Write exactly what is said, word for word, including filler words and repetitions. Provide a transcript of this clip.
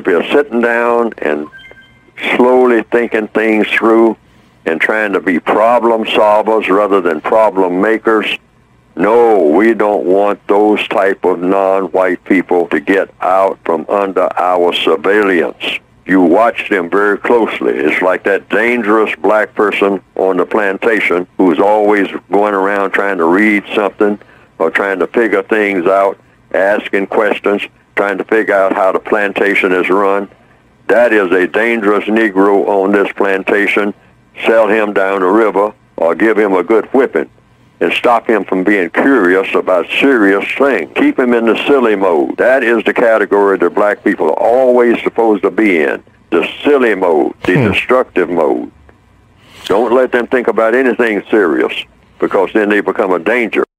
be a sitting down and slowly thinking things through and trying to be problem solvers rather than problem makers. No, we don't want those type of non-white people to get out from under our surveillance. You watch them very closely. It's like that dangerous black person on the plantation who's always going around trying to read something or trying to figure things out, asking questions, trying to figure out how the plantation is run. That is a dangerous Negro on this plantation. Sell him down the river or give him a good whipping and stop him from being curious about serious things. Keep him in the silly mode. That is the category that black people are always supposed to be in, the silly mode, the hmm. destructive mode. Don't let them think about anything serious, because then they become a danger.